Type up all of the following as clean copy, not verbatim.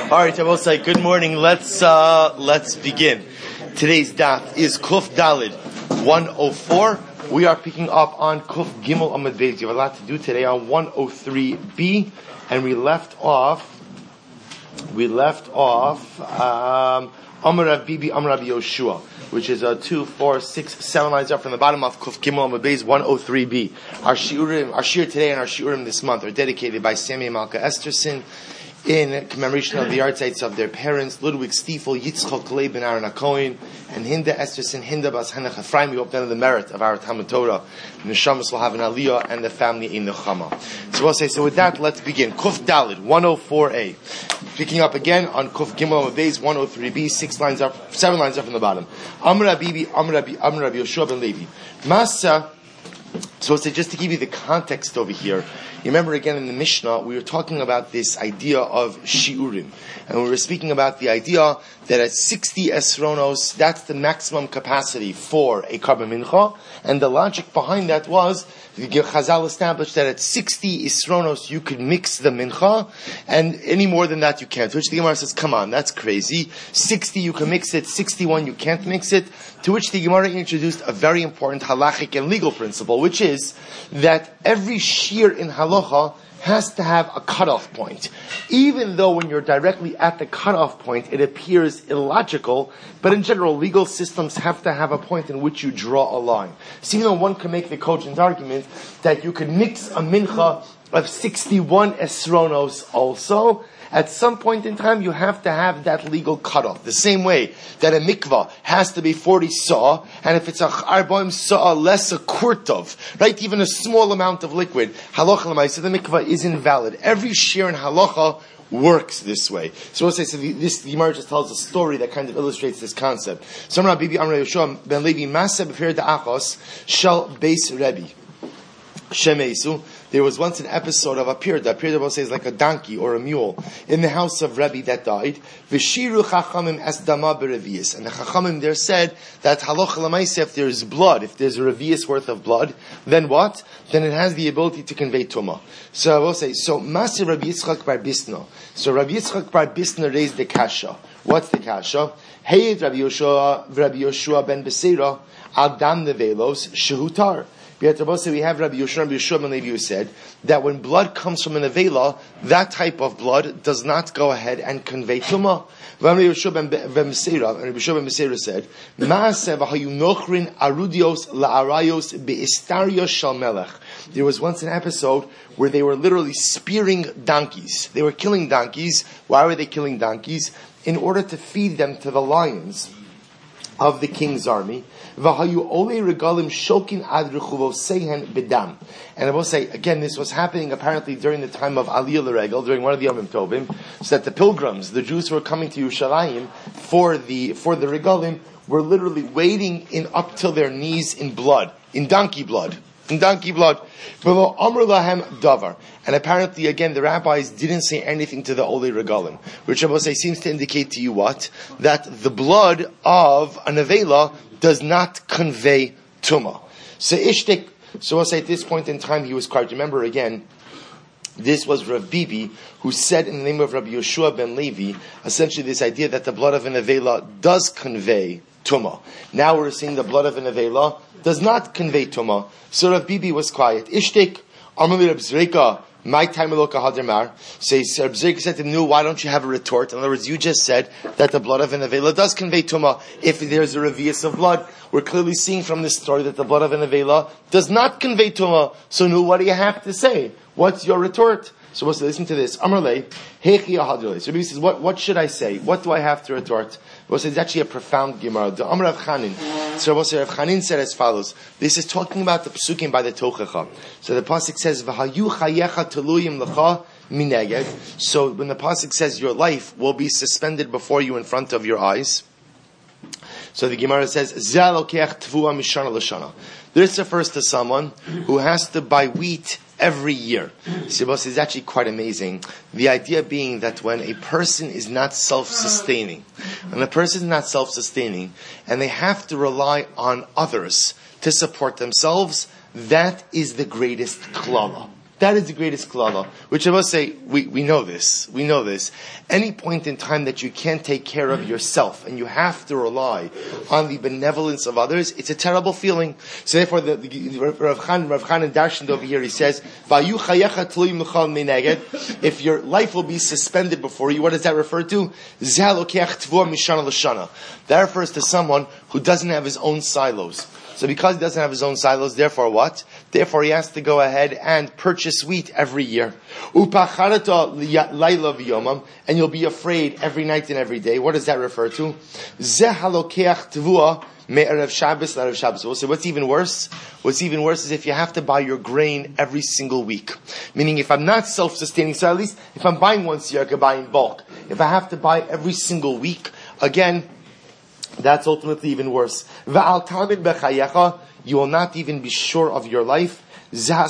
All right, I will say good morning. Let's begin. Today's daf is Kuf Dalid 104. We are picking up on Kuf Gimel Amud Beis. You have a lot to do today on 103b, and we left off. Amar Rav Bibi, Amar Rabbi Yoshua, which is 2, 4, 6, 7 lines up from the bottom of Kuf Gimel Amud Beis 103b. Our shiur today and our shiurim this month are dedicated by Sammy Malka Esterson in commemoration of the yardshites of their parents, Ludwig Stiefel, Yitzchok Leib ben Aaron HaKohen, and Hinda Esterson, Hinda Bas Henoch Ephraim. We hope that in the merit of our Talmud Torah, the Neshamas will have an aliyah and the family in Nechama. So with that, let's begin. Kuf Dalid, 104a. Picking up again on Kuf Gimel Amud Beis, 103b, 7 lines up from the bottom. Amar Rabbi Yoshua ben Levi. Masa. So just to give you the context over here, you remember again in the Mishnah, we were talking about this idea of shiurim. And we were speaking about the idea that at 60 esronos, that's the maximum capacity for a karban mincha. And the logic behind that was, Chazal established that at 60 esronos, you could mix the mincha, and any more than that you can't. To which the Gemara says, come on, that's crazy. 60 you can mix it, 61 you can't mix it. To which the Gemara introduced a very important halachic and legal principle, which is that every shear in halacha has to have a cutoff point. Even though when you're directly at the cutoff point, it appears illogical, but in general, legal systems have to have a point in which you draw a line. So even though one can make the cogent argument that you could mix a mincha of 61 esronos also, at some point in time, you have to have that legal cutoff. The same way that a mikvah has to be 40 saw, and if it's a arbaim saw less a kurtov, right? Even a small amount of liquid, halacha l'maaseh, the mikvah is invalid. Every shear in halacha works this way. So we'll say, this Gemara just tells a story that kind of illustrates this concept. So Amar Bibi Amar Yoshua ben Levi Masa b'fer da'achos shel beis Rebbe Shemeisu. There was once an episode of a pirda. A pirda will say is like a donkey or a mule in the house of Rebbe that died. V'shiru chachamim es dama berevius. And the chachamim there said that halacha l'maaseh, if there's blood, if there's a revius worth of blood, then what? Then it has the ability to convey tumah. So I will say, so Masir Rabbi Yitzchak bar Bisna. So Rabbi Yitzchak bar Bisna raised the kasha. What's the kasha? Hey Rabbi Yoshua ben Beseira Adam nevelos shehutar. We have Rabbi Yoshua ben Levi who said that when blood comes from an avela, that type of blood does not go ahead and convey tumah. Rabbi Yoshua ben Beseira said, "Maaseh v'hayunochrin arudios la'arayos be'istarios shal melech." There was once an episode where they were literally spearing donkeys. They were killing donkeys. Why were they killing donkeys? In order to feed them to the lions of the king's army. And I will say, again, this was happening apparently during the time of Aliyah L'Regel, during one of the Yom Tovim, so that the pilgrims, the Jews who were coming to Yerushalayim for the Regalim, were literally wading in up till their knees in blood, in donkey blood. And apparently, again, the rabbis didn't say anything to the Olei Regalim, which I will say seems to indicate to you what? That the blood of an avela does not convey tumah. So I'll say at this point in time he was correct. Remember again, this was Rav Bibi who said in the name of Rabbi Yoshua ben Levi, essentially this idea that the blood of an avela does convey tumah. Now we're seeing the blood of an avela does not convey tumah. So Rav Bibi was quiet. Ishtik, Amali Reb Zreika, my time Eloka Hadamar. So Reb Zreika said to him, no, why don't you have a retort? In other words, you just said that the blood of an avela does convey tumah. If there's a revius of blood, we're clearly seeing from this story that the blood of an avela does not convey tumah. So no, what do you have to say? What's your retort? So we'll listen to this. Amarle, Hechi Ahadrele. So he says, what should I say? What do I have to retort? We'll say it's actually a profound Gemara. The Amar of Chanin. So we'll say Rav Chanin said as follows. This is talking about the Pesukim by the Tochecha. So the Pasuk says, V'hayu chayecha teluyim lecha mineged. So when the Pasuk says your life will be suspended before you in front of your eyes. So the Gemara says, Zeh lokeach tvua mishana l'shana. This refers to someone who has to buy wheat every year. Sibos is actually quite amazing. The idea being that when a person is not self-sustaining, and they have to rely on others to support themselves, that is the greatest klala. That is the greatest klala, which I must say, we know this. We know this. Any point in time that you can't take care of yourself and you have to rely on the benevolence of others, it's a terrible feeling. So therefore, Rav Chanan darshaned over here, he says, if your life will be suspended before you, what does that refer to? That refers to someone who doesn't have his own silos. So because he doesn't have his own silos, therefore what? Therefore he has to go ahead and purchase wheat every year. And you'll be afraid every night and every day. What does that refer to? We'll say, what's even worse? What's even worse is if you have to buy your grain every single week. Meaning if I'm not self-sustaining, so at least if I'm buying once a year, I can buy in bulk. If I have to buy every single week, again, that's ultimately even worse. You will not even be sure of your life. We'll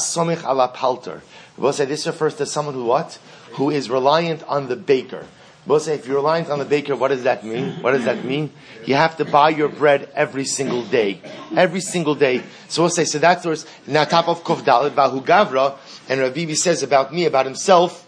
say this refers to someone who what? Who is reliant on the baker. We'll say if you're reliant on the baker, what does that mean? What does that mean? You have to buy your bread every single day. Every single day. So we'll say, so that's where now top of Kuf Dalet, Vahu Gavra, and Rav Bibi says about me, about himself,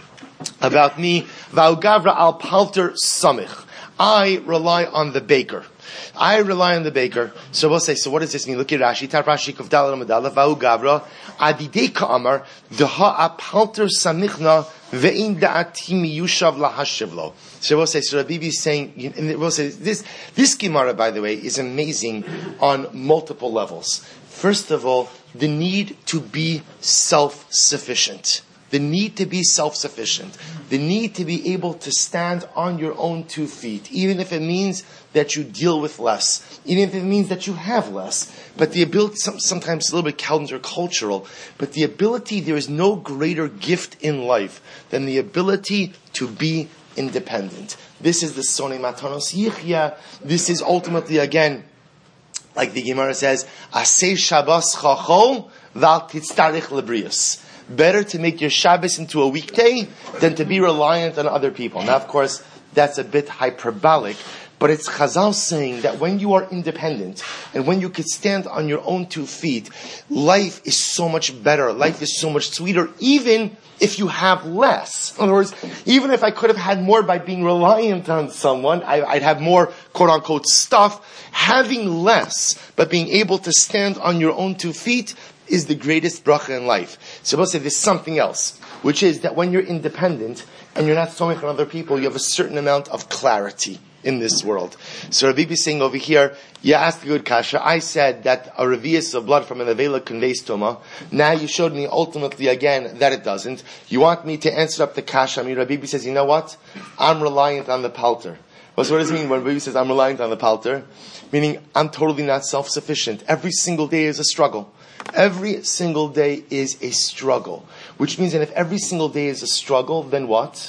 about me, Vahu Gavra al Palter Samich. I rely on the baker. I rely on the baker. So we'll say, so what does this mean? Look at Rashi. Tar Rashi Kuf Dalet Amadala Vahu Gavra Adidei Ka'amar Deha Apalter Samichna Ve'in Da'ati Miyushav Lahashivlo. So we'll say, so Rabbi is saying, and we'll say, this Gemara, by the way, is amazing on multiple levels. First of all, the need to be self-sufficient. The need to be self-sufficient. The need to be able to stand on your own 2 feet, even if it means that you deal with less, even if it means that you have less. But the ability, sometimes a little bit countercultural, but the ability, there is no greater gift in life than the ability to be independent. This is the Sonei Matanos Yichya. This is ultimately, again, like the Gemara says, Aseh Shabbos Chachol Val Titztarich Lebrius. Better to make your Shabbos into a weekday than to be reliant on other people. Now, of course, that's a bit hyperbolic, but it's Chazal saying that when you are independent and when you can stand on your own 2 feet, life is so much better. Life is so much sweeter, even if you have less. In other words, even if I could have had more by being reliant on someone, I'd have more quote-unquote stuff. Having less, but being able to stand on your own 2 feet is the greatest bracha in life. So we'll say there's something else, which is that when you're independent and you're not stomach on other people, you have a certain amount of clarity in this world. So Rabbi is saying over here, you asked a good kasha. I said that a revius of blood from an avela conveys tuma. Now you showed me ultimately again that it doesn't. You want me to answer up the kasha. I mean, Rabbi says, you know what? I'm reliant on the palter. Well, so what does it mean when Rabbi says I'm reliant on the palter? Meaning I'm totally not self-sufficient. Every single day is a struggle. Every single day is a struggle. Which means that if every single day is a struggle, then what?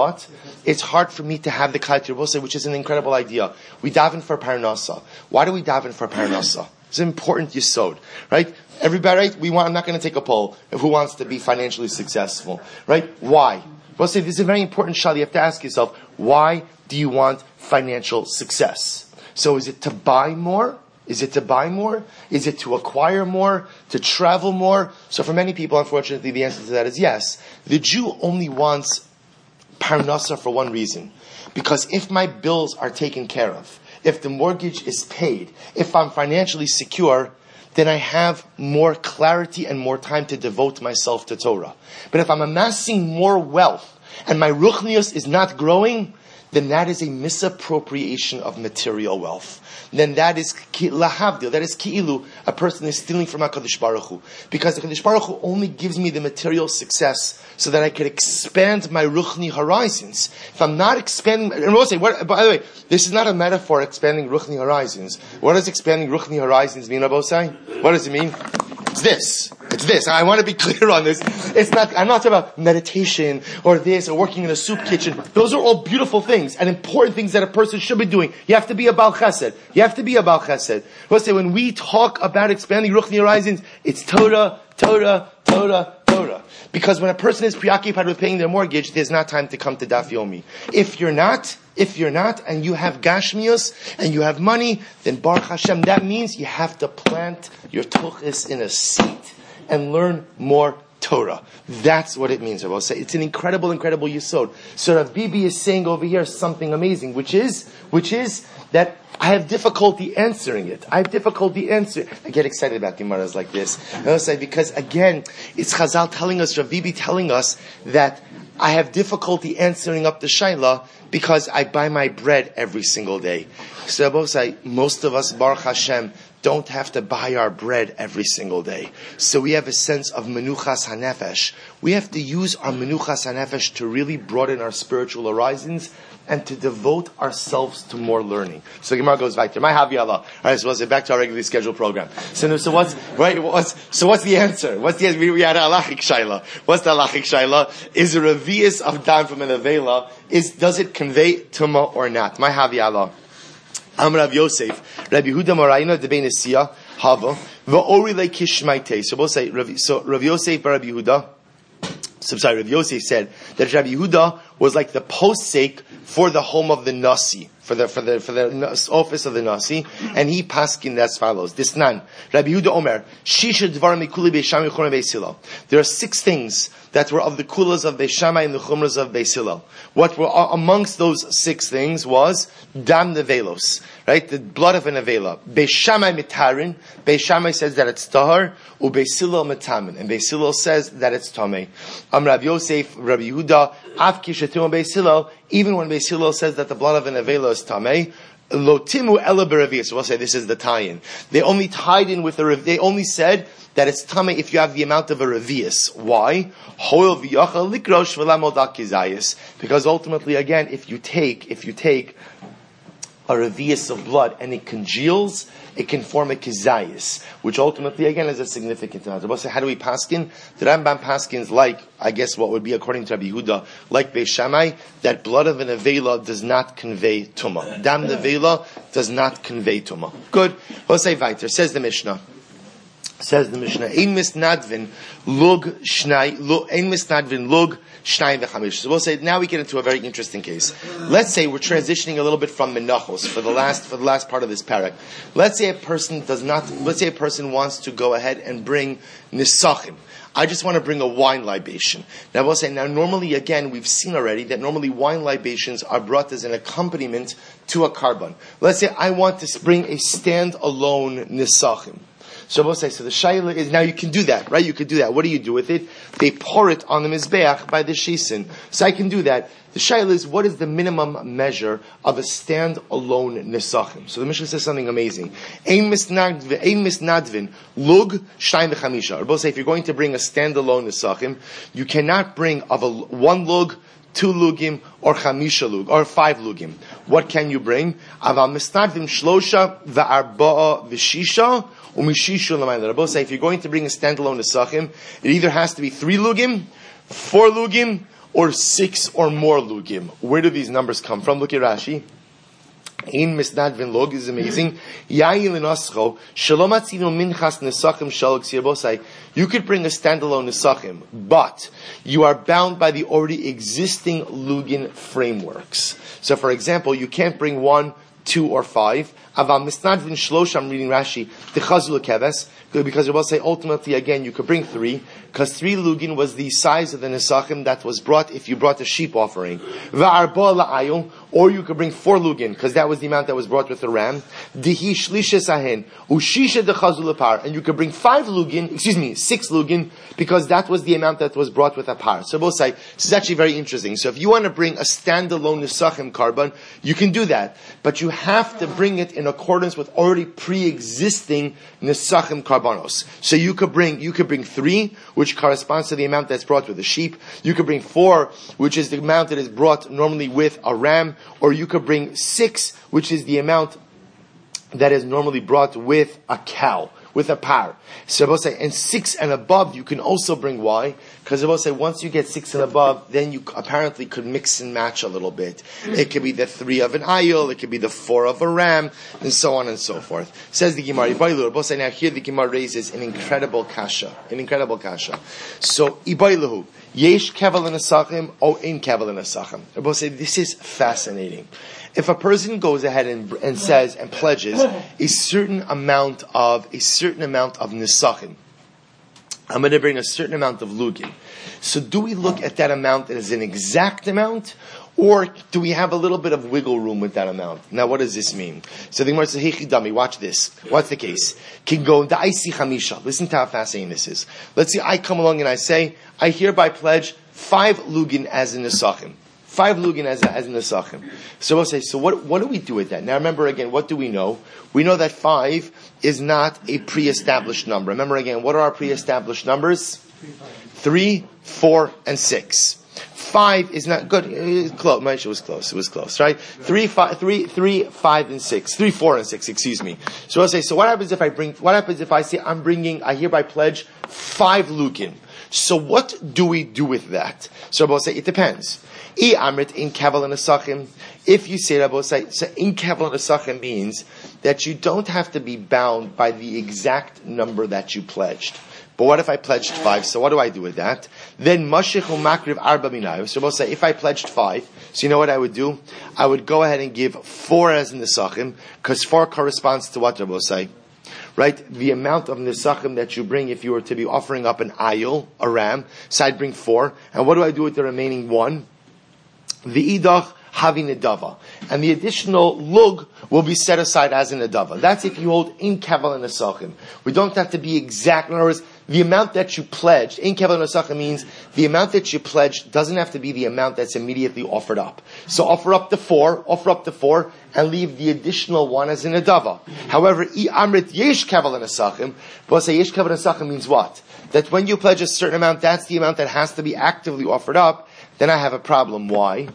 It's hard for me to have the Klayat Yerbosei, which is an incredible idea. We daven for Parnasa. Why do we daven for Parnasa? It's an important yesod, right? Everybody, right? I'm not going to take a poll of who wants to be financially successful, right? Why? We'll say this is a very important shal. You have to ask yourself, why do you want financial success? So is it to buy more? Is it to buy more? Is it to acquire more? To travel more? So for many people, unfortunately, the answer to that is yes. The Jew only wants parnasa for one reason. Because if my bills are taken care of, if the mortgage is paid, if I'm financially secure, then I have more clarity and more time to devote myself to Torah. But if I'm amassing more wealth and my ruchnius is not growing, then that is a misappropriation of material wealth. Then that is lahavdil, that is ki'ilu, a person is stealing from HaKadosh Baruch Hu. Because the HaKadosh Baruch Hu only gives me the material success so that I can expand my ruchni horizons. If I'm not expanding, and we'll say, by the way, this is not a metaphor, expanding ruchni horizons. What does expanding ruchni horizons mean, Rabosai? What does it mean? It's this. I want to be clear on this. I'm not talking about meditation or this or working in a soup kitchen. Those are all beautiful things and important things that a person should be doing. You have to be a Baal Chesed. We'll say when we talk about expanding Ruchni horizons, it's Torah. Because when a person is preoccupied with paying their mortgage, there's not time to come to Daf Yomi. If you're not, and you have Gashmios, and you have money, then Baruch Hashem, that means you have to plant your tuchis in a seat and learn more Torah. That's what it means. I will say it's an incredible, incredible yesod. So Rav Bibi is saying over here something amazing, which is that I have difficulty answering it. I get excited about Gemaras like this. I will say because again, it's Chazal telling us, Rav Bibi telling us that I have difficulty answering up the Shaila because I buy my bread every single day. So I will say most of us, Baruch Hashem, don't have to buy our bread every single day. So we have a sense of menuchas hanefesh. We have to use our menuchas hanefesh to really broaden our spiritual horizons and to devote ourselves to more learning. So Gemara goes back to my Havi Allah. All right, so let's get back to our regularly scheduled program. So what's the answer? What's the answer? We had a halachic shaila. What's the halachic shaila? Is a revius of dam from an avela? Does it convey tumah or not? My Havi Allah. Amar Rav Yosef, Rabbi Yehuda Morayna de Benesia Hava va'ori lekishmaite. So we'll say Rav Yosef Rabbi Yehuda. Rav Yosef said that Rabbi Yehuda was like the postsake for the home of the Nasi, for the office of the Nasi, and he paskin as follows. This nan Rabbi Yehuda Omer Shisha Dvar Mikuli Beisham Yichon Beisilo. There are 6 things that were of the kulas of Beis Shammai and the chumras of Beis Hillel. What were amongst those 6 things was dam nevelos, right? The blood of an avela. Beis Shammai mitarin. Beis Shammai says that it's tahar. Ubeis Hillel mitamin, and Beis Hillel says that it's tamei. Rav Yosef, Rabbi Yehuda, af kishatim Beis Hillel. Even when Beis Hillel says that the blood of an avela is tamei, lotimu ela beravius. So we'll say this is the tie-in. They only tied in with they only said that it's tamei if you have the amount of a revius. Why? Because ultimately, again, if you take a revius of blood and it congeals, it can form a kizayis, which ultimately, again, is a significant amount. So how do we paskin? The Rambam paskins like, I guess what would be according to Rabbi Yehuda, like Beis Shammai, that blood of an avela does not convey tumah. Dam nevela does not convey tumah. Good. Let's say weiter. Says the Mishnah, Ein misnadvin lug shnai, ein misnadvin lug shnai v'chamish. So we'll say, now we get into a very interesting case. Let's say we're transitioning a little bit from menachos for the last part of this parak. Let's say a person wants to go ahead and bring nisachim. I just want to bring a wine libation. Now we'll say, normally again, we've seen already that normally wine libations are brought as an accompaniment to a karban. Let's say I want to bring a stand-alone nisachim. So we'll say, so the shaila is, now you can do that, right? You could do that. What do you do with it? They pour it on the mizbeach by the shisin. So I can do that. The shaila is, what is the minimum measure of a stand-alone nisachim? So the Mishnah says something amazing. Ein misnadvin lug shnai v'chamisha. Or both say, if you're going to bring a stand-alone nisachim, you cannot bring of a 1 lug, 2 lugim, or chamisha lug, or 5 lugim. What can you bring? Aval misnadvin shlosha v'arba'a v'shisha. Rabbi say, if you're going to bring a standalone nesachim, it either has to be 3 lugim, 4 lugim, or 6 or more lugim. Where do these numbers come from? Look at Rashi. Ein misnadvin log is amazing. Yayin l'noscho shalom atzinu minchas nesachim shalok sirbosai. You could bring a standalone nesachim, but you are bound by the already existing lugin frameworks. So, for example, you can't bring 1, 2, or 5. Aval misnadvin shlosh, I'm reading Rashi, techazul keves, because it will say ultimately again you could bring 3, because 3 lugin was the size of the nesachim that was brought if you brought a sheep offering. Va'arba la'ayil, or you could bring 4 lugin, because that was the amount that was brought with the ram. Dihi shlisha sahin, ushisha dechazul par, and you could bring 6 lugin, because that was the amount that was brought with a par. So we'll say, this is actually very interesting. So if you want to bring a standalone nesachim karban, you can do that, but you have to bring it in accordance with already pre-existing nesachim karbanos. So you could bring 3, which corresponds to the amount that's brought with a sheep. You could bring 4, which is the amount that is brought normally with a ram. Or you could bring 6, which is the amount that is normally brought with a cow, with a par. So we'll say, and 6 and above, you can also bring. Why? Because we'll say, once you get 6 and above, then you apparently could mix and match a little bit. It could be the 3 of an ayil, it could be the 4 of a ram, and so on and so forth. Says the Gemara, we'll say, now here the Gemara raises an incredible kasha. So, Ibailahu, yesh kevel nesachim, or in kevel nesachim. We'll say, this is fascinating. If a person goes ahead and says and pledges a certain amount of nesachim, I'm going to bring a certain amount of lugin. So do we look at that amount as an exact amount, or do we have a little bit of wiggle room with that amount? Now, what does this mean? So the Gemara says, "Hey chidami, watch this. What's the case? Kingo da'isi chamisha." Listen to how fascinating this is. Let's see, I come along and I say, I hereby pledge 5 lugin as in nesachim. 5 lugin as in nesachim. So we'll say, so what do we do with that? Now remember again, what do we know? We know that 5 is not a pre-established number. Remember again, what are our pre-established numbers? 3, 4, and 6. 5 is not good. Close. It was close. It was close, right? 3, 5, and 6. 3, 4, and 6. Excuse me. So I'll say. So what happens if I say I hereby pledge 5 lugin? So what do we do with that? So I'll say it depends. In kaval and asachim. If you say Rabbi say in kaval and asachim means that you don't have to be bound by the exact number that you pledged. But what if I pledged 5? So what do I do with that? Then mashich u'makriv arba minayim. So we'll say if I pledged 5, so you know what I would do? I would go ahead and give 4 as nesachim, because 4 corresponds to what Rabbi say, right? The amount of nesachim that you bring if you were to be offering up an ayil, a ram. So I'd bring 4, and what do I do with the remaining 1? The idach having a dava, and the additional lug will be set aside as an adava. That's if you hold in kaval and nesachim. We don't have to be exact. In other words, the amount that you pledged, in kaval and nesachim means the amount that you pledged doesn't have to be the amount that's immediately offered up. So offer up the 4, and leave the additional 1 as an adava. However, amrit yesh kaval and nesachim, but say yesh kaval and nesachim means what? That when you pledge a certain amount, that's the amount that has to be actively offered up. Then I have a problem. Why?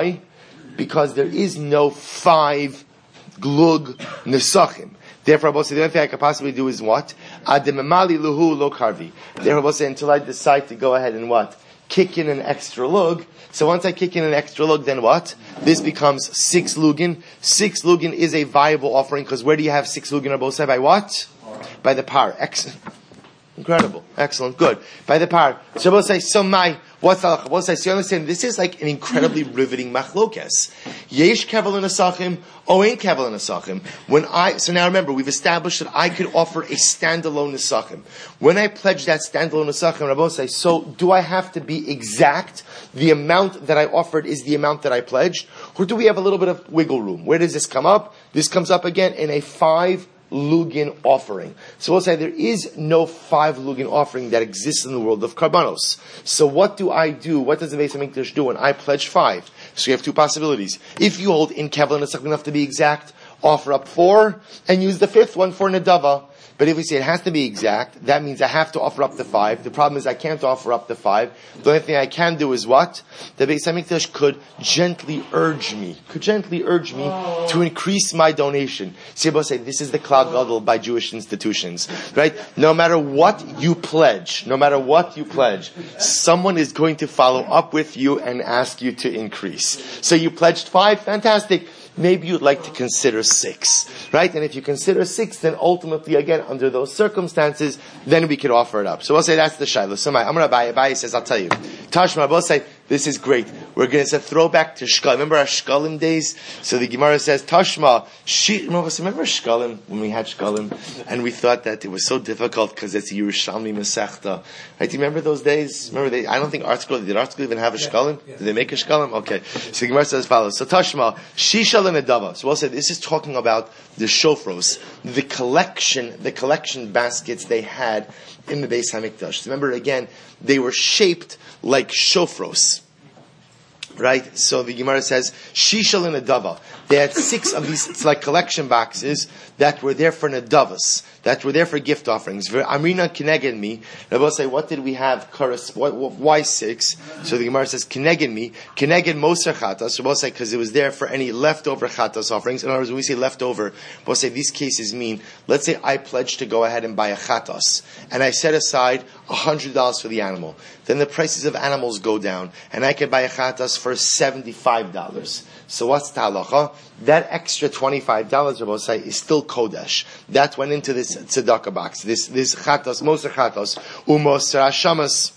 Because there is no 5 glug nesachim. Therefore, the only thing I could possibly do is what? Adememali luhu lo karvi. Therefore, until I decide to go ahead and what? Kick in an extra lug. So once I kick in an extra lug, then what? This becomes 6 lugin. 6 lugin is a viable offering, because where do you have 6 lugin on both sides? By what? By the par. Excellent. Incredible. Excellent. Good. By the par. So we'll say, so my, what's the halacha? We'll say, so you understand, this is like an incredibly riveting machlokes. Yesh kevel and asachim, o ain't kevel and asachim. So now remember, we've established that I could offer a standalone nesachim. When I pledge that standalone nesachim, Rabbi say, so do I have to be exact? The amount that I offered is the amount that I pledged? Or do we have a little bit of wiggle room? Where does this come up? This comes up again in a 5 lugin offering. So we'll say there is no 5 lugin offering that exists in the world of karbanos. So what do I do? What does the Beis HaMikdash do when I pledge 5? So you have 2 possibilities. If you hold in kaval and nesachim enough to be exact, offer up 4 and use the 5th one for nedava. But if we say it has to be exact, that means I have to offer up the 5. The problem is I can't offer up the 5. The only thing I can do is what? The Beis HaMikdash could gently urge me to increase my donation. Sibbo say this is the klal gadol by Jewish institutions, right? No matter what you pledge, someone is going to follow up with you and ask you to increase. So you pledged 5, fantastic. Maybe you'd like to consider 6, right? And if you consider 6, then ultimately, again, under those circumstances, then we could offer it up. So we'll say that's the shayla. So Amar Abaye says, I'll tell you. Tashma, we'll say, this is great. We're going to say throwback to Shkalim. Remember our Shkalim days? So the Gemara says, Tashma, remember Shkalim, when we had Shkalim, and we thought that it was so difficult because it's Yerushalmi Masechta. Right? Do you remember those days? I don't think Art School, did Art School even have a Shkalim? Yeah. Did they make a Shkalim? Okay. So the Gemara says as follows. So Tashma, Shishal and Adava. So we'll say, this is talking about the shofros, the collection baskets they had in the Beis HaMikdash. Remember again, they were shaped like shofros. Right? So the Gemara says, Shishal and Adava. They had 6 of these, it's like collection boxes that were there for Nadavas, that were there for gift offerings. Amrina Kineged me. And I will say, what did we have? Why 6? So the Gemara says, Kineged me. Kineged Moser Chatas. So we'll say, because it was there for any leftover Chatas offerings. In other words, when we say leftover, we'll say these cases mean, let's say I pledged to go ahead and buy a Chatas, and I set aside $100 for the animal. Then the prices of animals go down, and I can buy a Chatas for $75. So what's the halacha? That extra $25, Rabbi say, is still kodesh. That went into this tzedakah box. This chatos, moser chatos, umoser ashamas,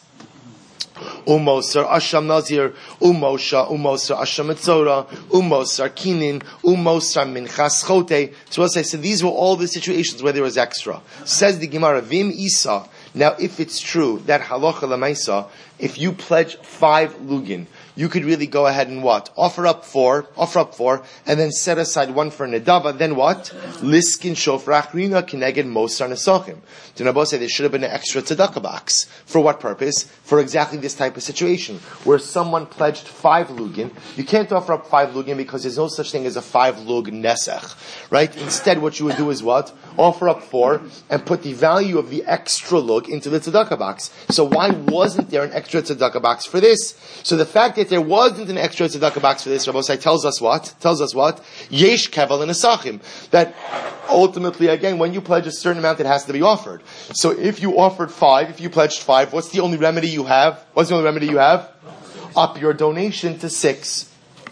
umoser asham nazir, umoser asham etzora, umoser kinin, umoser minchas chote. So we'll say, so these were all the situations where there was extra. Says the Gemara, Vim Isa, Now, if it's true that halacha lemaisa, if you pledge 5 lugin, you could really go ahead and what? Offer up four, and then set aside 1 for nedava. Then what? Liskin shofar achrina kineged mosar nesachim. The Nabba say there should have been an extra tzedakah box. For what purpose? For exactly this type of situation where someone pledged 5 lugin. You can't offer up 5 lugin because there's no such thing as a 5 lug nesach, right? Instead, what you would do is what? Offer up 4 and put the value of the extra lug into the tzedakah box. So why wasn't there an extra tzedakah box for this? So the fact that there wasn't an extra tzedakah box for this, Rabbi Osai tells us what? Yesh kevel and asachim. That ultimately, again, when you pledge a certain amount, it has to be offered. So if you offered 5, if you pledged 5, what's the only remedy you have? Up your donation to 6.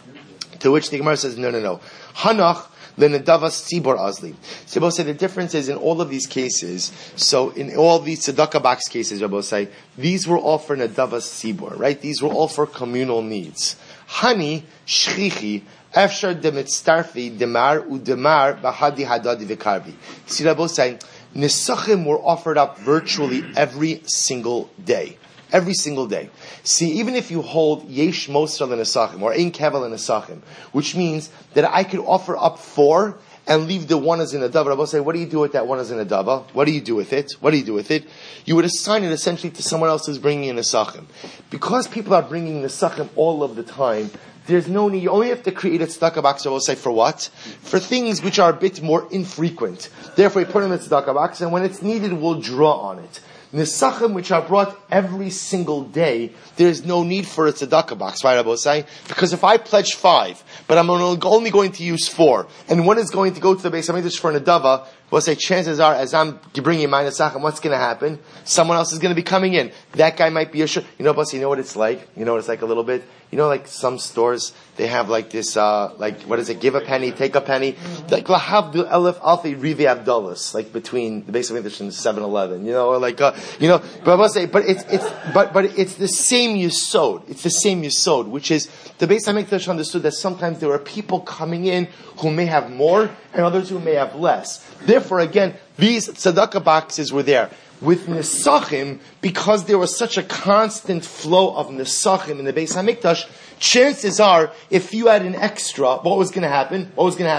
To which the Gemara says, no. Hanach Lenedavas Tzibor Azli. So say the difference is in all of these cases, so in all these tzedakah box cases, Rabbi say, these were all for Nedavas Tzibor, right? These were all for communal needs. Hani, Shchichi, Efshar Demitztarfi, Demar, Udemar, Bahadi Hadadi Vikarvi. See, Rabbi say, Nesachim were offered up virtually every single day. Every single day. See, even if you hold Yesh Mosra L'Nesachim, or Ein Kevel L'Nesachim, which means that I could offer up 4 and leave the 1 as in a dava. Rabbi say, what do you do with that 1 as in a dava? What do you do with it? You would assign it essentially to someone else who's bringing in Nesachim. Because people are bringing Nesachim all of the time, there's no need. You only have to create a tzedakah box, I will say, for what? For things which are a bit more infrequent. Therefore, you put in the tzedakah box, and when it's needed, we'll draw on it. Nesachim, which are brought every single day, there's no need for a tzedakah box, right, Rabbi Osai? Because if I pledge 5, but I'm only going to use 4, and 1 is going to go to the base Hamikdash for Nedava, we'll say chances are, as I'm bringing my Nesachim, what's going to happen? Someone else is going to be coming in. That guy might be a you know what it's like? You know what it's like a little bit? You know, like some stores, they have like this, what is it? Give a penny, take a penny. Like Lahavdil Elef Alfi Rivi Abdullas, like between the base of English and 7-Eleven, or but I must say, but it's the same Yesod. It's the same Yesod, which is the Beis Hamikdash understood that sometimes there are people coming in who may have more and others who may have less. Therefore, again, these tzedakah boxes were there. With Nesachim, because there was such a constant flow of Nesachim in the Beis Hamikdash, chances are, if you had an extra, what was going to happen?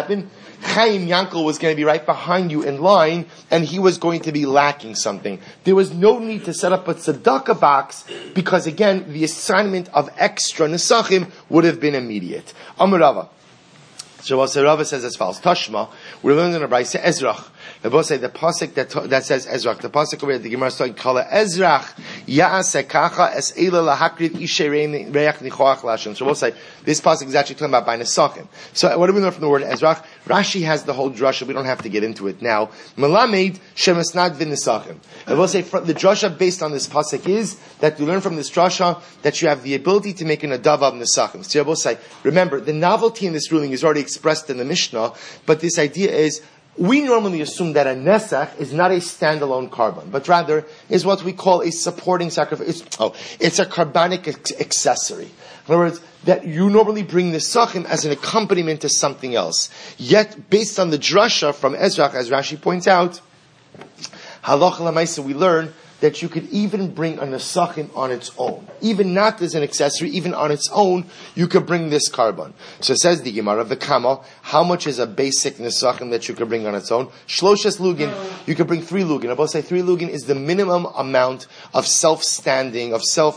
Chaim Yankel was going to be right behind you in line, and he was going to be lacking something. There was no need to set up a tzedakah box, because again, the assignment of extra Nesachim would have been immediate. Amar Rava. So Rava says as follows: Tashma, we're learning in a brayse Ezrach. The both say the pasuk that says Ezrach. The pasuk over the Gemara is talking Kala Ezrach Yaaseh Kacha Es Eila Lahakrid Ishay Reach Nichoach Lashem. So both say this pasuk is actually talking about by Nesachim. So what do we learn from the word Ezrach? Rashi has the whole drasha. We don't have to get into it now. Melamed Shemasnad V'Nesachim. The both say the drasha based on this pasuk is that you learn from this drasha that you have the ability to make an adava of Nesachim. So both say, remember the novelty in this ruling is already expressed in the Mishnah, but this idea is, we normally assume that a nesach is not a standalone carbon, but rather is what we call a supporting sacrifice. It's a carbonic accessory. In other words, that you normally bring the nesachim as an accompaniment to something else. Yet, based on the drasha from Ezrach, as Rashi points out, halacha l'maisa, we learn that you could even bring a nesachim on its own. Even not as an accessory, even on its own, you could bring this carbon. So it says the Gemara of the Kama, how much is a basic nesachim that you could bring on its own? Shloshes lugin, you could bring 3 lugin. I both say 3 lugin is the minimum amount of self-standing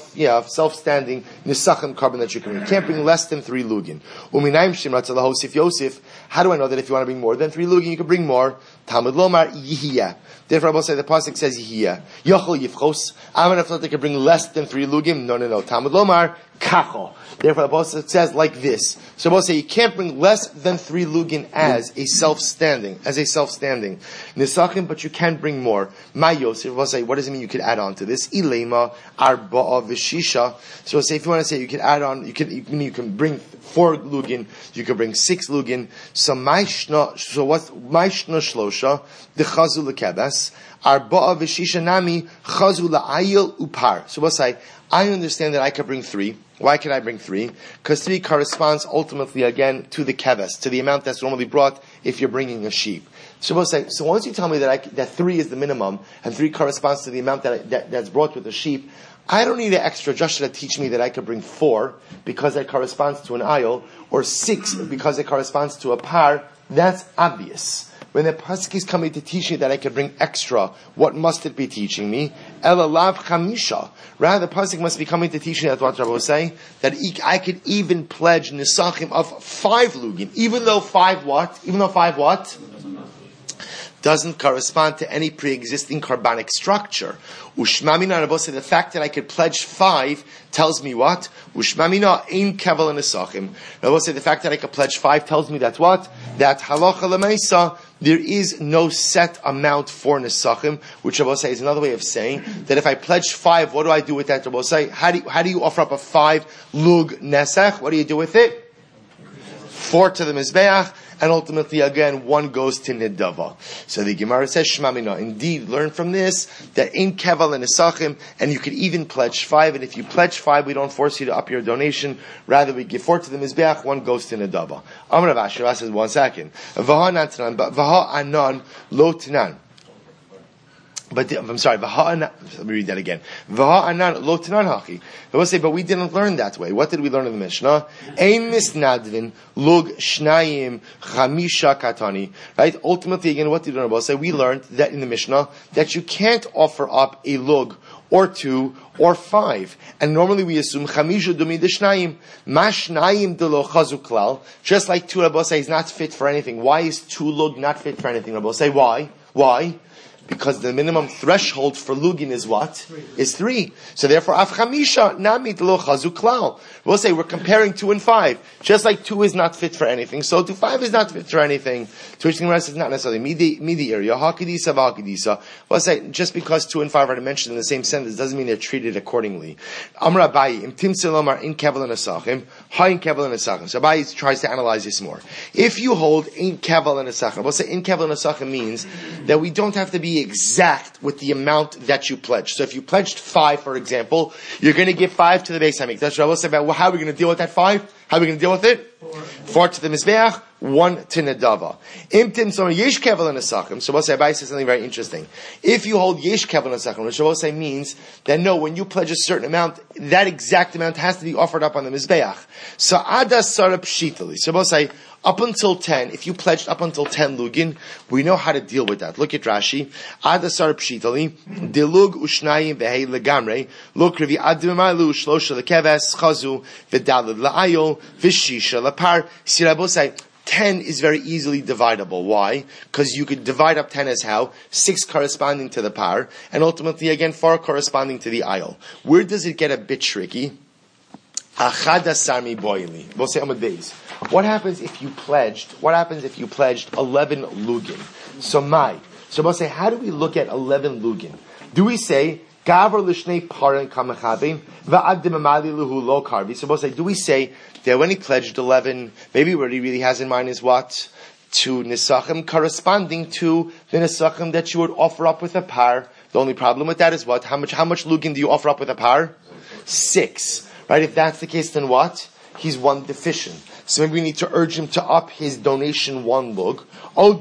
nesachim carbon that you can bring. You can't bring less than 3 lugin. Uminayim shimrat alahosif Yosef. How do I know that if you want to bring more than 3 lugin, you can bring more? Talmud Lomar Yihiyah. Therefore, I will say the pasuk says Yihiyah. Yochel Yifchos. I'm going to thought they could bring less than 3 lugim. No. Talmud Lomar Kacho. Therefore, the pasuk says like this. So I will say you can't bring less than 3 lugin as a self-standing. Nesachim, but you can bring more. My Yosef, I will say, what does it mean you could add on to this? Ilema Arba'a V'Shisha. So I'll say, if you want to say you could add on, you can bring 4 lugin, you can bring 6 lugin. So what's Maishna Shlosha? The Chazu L'Kebes. Arba'a V'Shisha Nami Chazu L'Ayil Upar. So we'll say, I understand that I could bring 3. Why can I bring 3? Because 3 corresponds ultimately again to the keves, to the amount that's normally brought if you're bringing a sheep. So once you tell me that 3 is the minimum and 3 corresponds to the amount that's brought with the sheep, I don't need an extra just to teach me that I could bring 4 because it corresponds to an aisle, or 6 because it corresponds to a par. That's obvious. When the pasuk is coming to teach me that I could bring extra, what must it be teaching me? Elalav chamisha. Rather, the pasuk must be coming to teach me that what Rabbi was saying, that I could even pledge nisachim of 5 lugin, even though 5 what? Doesn't correspond to any pre-existing carbonic structure. Ushmamina, Rabbi said, the fact that I could pledge 5 tells me what? Ushmamina ein kevel and nesachim. Rabbi said, the fact that I could pledge 5 tells me that what? That halacha lemaisa, there is no set amount for nesachim, which Rabbi say is another way of saying that if I pledge 5, what do I do with that? Rabbi say, how do you offer up a 5 lug nesach? What do you do with it? 4 to the mizbeach. And ultimately, again, 1 goes to Nidava. So the Gemara says, Shmamina. Indeed, learn from this that in Keval and Nesachim, and you could even pledge 5. And if you pledge 5, we don't force you to up your donation. Rather, we give 4 to the Mizbeach, 1 goes to Nidava. Amar Rav Asher says, 1 second. Vaha anan lo tanan. But I'm sorry, let me read that again. I will say, but we didn't learn that way. What did we learn in the Mishnah? Ein misnadvin lug shnayim chamisha katani. Right? Ultimately, again, what did we learn? I will say, we learned that in the Mishnah that you can't offer up a lug or 2 or 5. And normally we assume chamisha dumi deshnayim. Mashnayim de lo chazu klal. Just like 2, Rabbi say, is not fit for anything. Why is 2 lug not fit for anything? Rabbi say, why? Why? Because the minimum threshold for lugin is what? 3. Is 3. So therefore, af chamisha namit lo chazu klal. We'll say we're comparing 2 and 5. Just like 2 is not fit for anything, so 5 is not fit for anything. To which the Gemara says not necessarily midi area hakidisa v'hakidisa. We'll say just because 2 and 5 are mentioned in the same sentence doesn't mean they're treated accordingly. Amar Abayi im timsil omar in kevel nesachim ha in kevel nesachim. So Abayi tries to analyze this more. If you hold in kevel nesachim, we'll say in kevel nesachim means that we don't have to be exact with the amount that you pledged. So if you pledged 5, for example, you're going to give 5 to the Beis Hamikdash. That's what I will say about how are we going to deal with that 5? How are we going to deal with it? 4 to the Mizbeach, 1 to Nedava. Imtim so yesh kevel and nesachim. So we'll say Abai says something very interesting. If you hold yesh kevel and nesachim, which we'll say means that no, when you pledge a certain amount, that exact amount has to be offered up on the Mizbeach. So adas sarab shitali. So we'll say up until 10, if you pledged up until 10 lugin, we know how to deal with that. Look at Rashi. Adasar pshitali, dilug ushnayim vehei legamre, look revi adimailu shlosha lekeves, chazu, v'dalad la'ayol, v'shisha lapar. See, Rabbi say, 10 is very easily dividable. Why? Because you could divide up 10 as how? 6 corresponding to the par, and ultimately again 4 corresponding to the ayol. Where does it get a bit tricky? Achadasami boili. We'll say on the days. What happens if you pledged 11 lugin? So we'll say, how do we look at 11 lugin? Do we say, Gavar lishnei paran kamachavin, va'adim amali luhu lo karvi? So we'll say, do we say that when he pledged 11, maybe what he really has in mind is what? 2 nisachim corresponding to the nisachim that you would offer up with a par. The only problem with that is what? How much lugin do you offer up with a par? 6. Right? If that's the case, then what? He's 1 deficient. So maybe we need to urge him to up his donation 1 lug. Or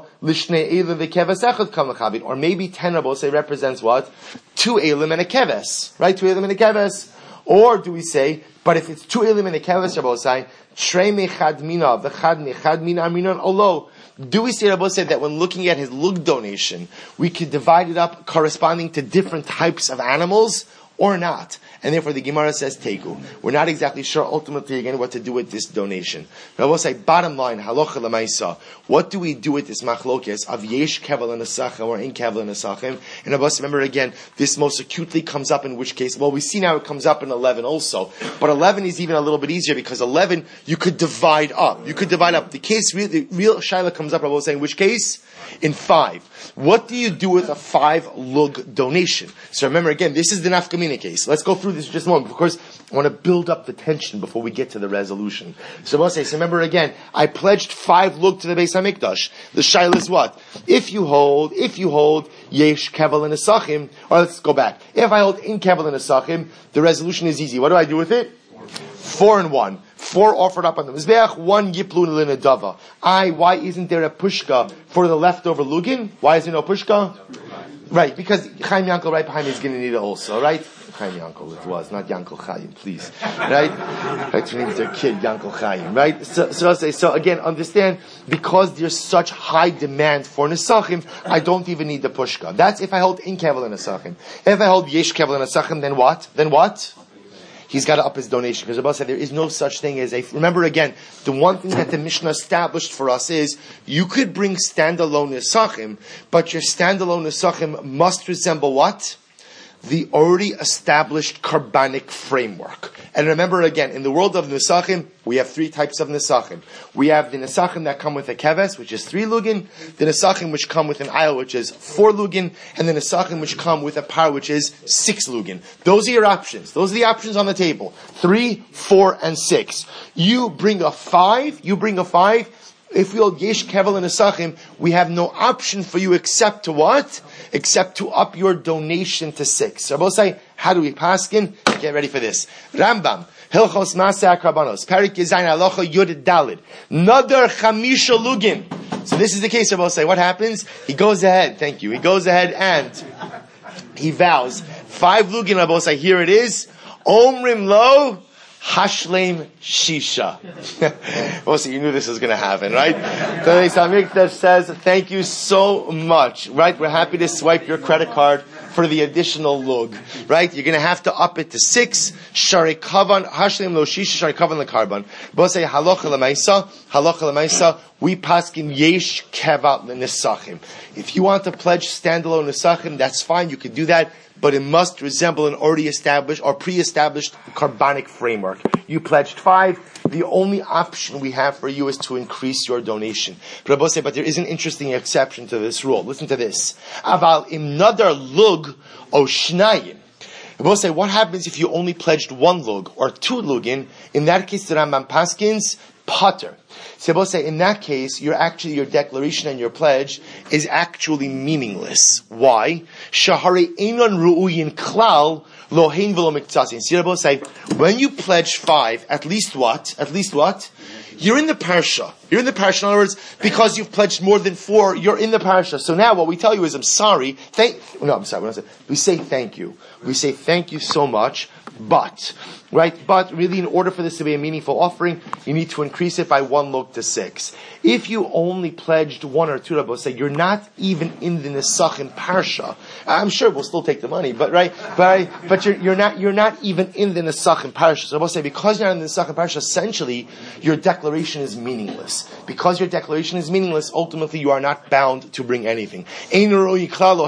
maybe 10 Rabbi say represents what? 2 elim and a keves. Right? 2 elim and a keves. Or do we say, but if it's 2 elim and a keves, Rabbi say, Shrei mechad mina v'chad mechad mina minon olo. Do we say, Rabbi said, that when looking at his lug donation, we could divide it up corresponding to different types of animals? Or not. And therefore the Gemara says Teiku. We're not exactly sure ultimately again what to do with this donation. But I will say, bottom line, halacha l'maisa, what do we do with this machlokes of yesh kevel and nesachim or in kevel and nesachim? And I will remember again, this most acutely comes up in which case? Well, we see now it comes up in 11 also. But 11 is even a little bit easier because 11 you could divide up. You could divide up. The case, the real shaila comes up, I will say, in which case? In 5. What do you do with a 5 lug donation? So remember again, this is the nafkamina case. Let's go through this just a moment. Of course, I want to build up the tension before we get to the resolution. So we'll say, so remember again, I pledged 5 lug to the Beis Hamikdash. The shaila is what? If you hold yesh kevel and nesachim, or let's go back. If I hold in kevel and nesachim, the resolution is easy. What do I do with it? 4 and 1. 4 offered up on the Mizbeach, 1 Yiplun Linadava. Why isn't there a pushka for the leftover Lugin? Why is there no pushka? Right, because Chaim Yankel right behind me is going to need it also, right? Chaim Yankel, it was, not Yankel Chaim, please. Right? Right, to name their kid Yankel Chaim, right? So again, understand, because there's such high demand for Nesachim, I don't even need the pushka. That's if I hold in Kevel and Nesachim. If I hold Yesh Kevel and Nesachim, then what? He's got to up his donation, because Rabbi said there is no such thing as a. Remember again, the one thing that the Mishnah established for us is you could bring standalone nesachim, but your standalone nesachim must resemble what? The already established carbonic framework. And remember again, in the world of nesachim, we have 3 types of nesachim. We have the nesachim that come with a keves, which is 3 lugin, the nesachim which come with an ayil, which is 4 lugin, and the nesachim which come with a par, which is 6 lugin. Those are your options. Those are the options on the table. 3, 4, and 6. You bring a 5. If we hold Yesh Kevel and Nesachim, we have no option for you except to what? Except to up your donation to 6. So both say, how do we paskin? Get ready for this. Rambam, Hilchos Maseh HaKarbanos, Perik Yezayin Halacha Yud Dalid, Nadar Chamisha Lugin. So this is the case. Both say, what happens? He goes ahead. Thank you. He goes ahead and he vows 5 Lugin. Both say, here it is. Omrim Lo. Hashleim Shisha. Well, so you knew this was going to happen, right? So the Samikdash says, thank you so much, right? We're happy to swipe your credit card for the additional lug, right? You're going to have to up it to 6. Shari Kavan, Hashleim Lo Shisha, Shari Kavan Le Karban. Both say, Halacha L'maisa, we paskin Yesh Kevat L'Nesachim. If you want to pledge standalone Nesachim, that's fine, you can do that. But it must resemble an already established or pre-established carbonic framework. You pledged 5. The only option we have for you is to increase your donation. But there is an interesting exception to this rule. Listen to this. Aval im nadar lug o shnayim. Say, what happens if you only pledged 1 lug or 2 lugin? In that case, the Rambam paskins pater. So say, in that case, your declaration and your pledge is actually meaningless. Why? Shahari einon ru'uyin klal lohein v'lo miktasin. See, say, when you pledge 5, at least what? You're in the parsha. In other words, because you've pledged more than 4, you're in the parsha. So now what we tell you is, we say thank you. We say thank you so much, but really in order for this to be a meaningful offering, you need to increase it by 1 lug to 6. If you only pledged 1 or 2, Rabbi say, you're not even in the Nesachim parsha. I'm sure we'll still take the money, but you're not even in the Nesachim parsha. So Rabbi say, because you're not in the Nesachim parsha, essentially, your declaration is meaningless. Because your declaration is meaningless, ultimately you are not bound to bring anything. Fine. So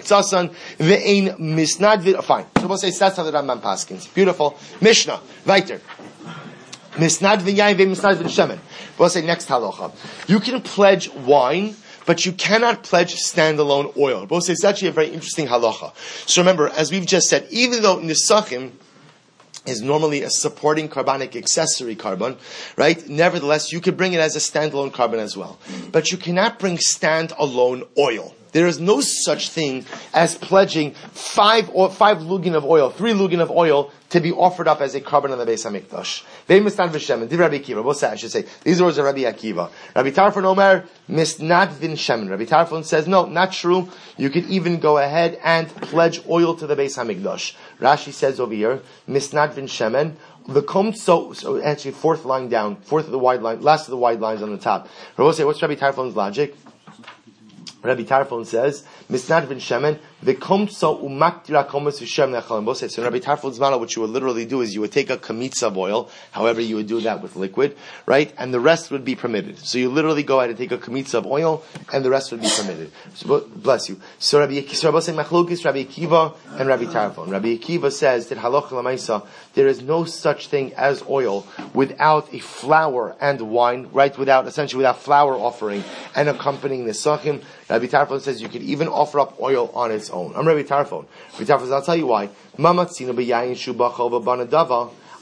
we'll say that's how the Rambam paskins. Beautiful. Mishnah. Weiter. Misnad v'yayin v'misnad v'shemen. We'll say next halacha. You can pledge wine, but you cannot pledge standalone oil. We'll say it's actually a very interesting halacha. So remember, as we've just said, even though nisachim is normally a supporting carbonic accessory carbon, right? Nevertheless, you could bring it as a standalone carbon as well. But you cannot bring standalone oil. There is no such thing as pledging 5 lugin of oil, 3 lugin of oil to be offered up as a carbon on the Beis Hamikdash. Ve'misnad v'shemen. Div Rabbi Akiva. Both I should say these words are Rabbi Akiva. Rabbi Tarfon Omer misnad v'shemen. Rabbi Tarfon says no, not true. You could even go ahead and pledge oil to the Beis Hamikdash. Rashi says over here misnad v'shemen. So actually 4th line down, 4th of the wide line, last of the wide lines on the top. Rabbi say, what's Rabbi Tarfon's logic? Rabbi Tarfon says, Misnad v'in shemen, v'komtso umaktira komas v'shem nechalim boseh. So in Rabbi Tarfon's model, what you would literally do is you would take a kamitza of oil, however you would do that with liquid, right? And the rest would be permitted. So you literally go ahead and take a kamitza of oil, and the rest would be permitted. So, bless you. So Rabbi Machlokes, Rabbi Akiva, and Rabbi Tarfon. Rabbi Akiva says that halacha l'maisa, there is no such thing as oil without a flour and wine, right? Without flour offering and accompanying the sachim. Rabbi Tarfon says you could even offer up oil on its own. I'm Rabbi Tarfon. Rabbi Tarfon says, I'll tell you why.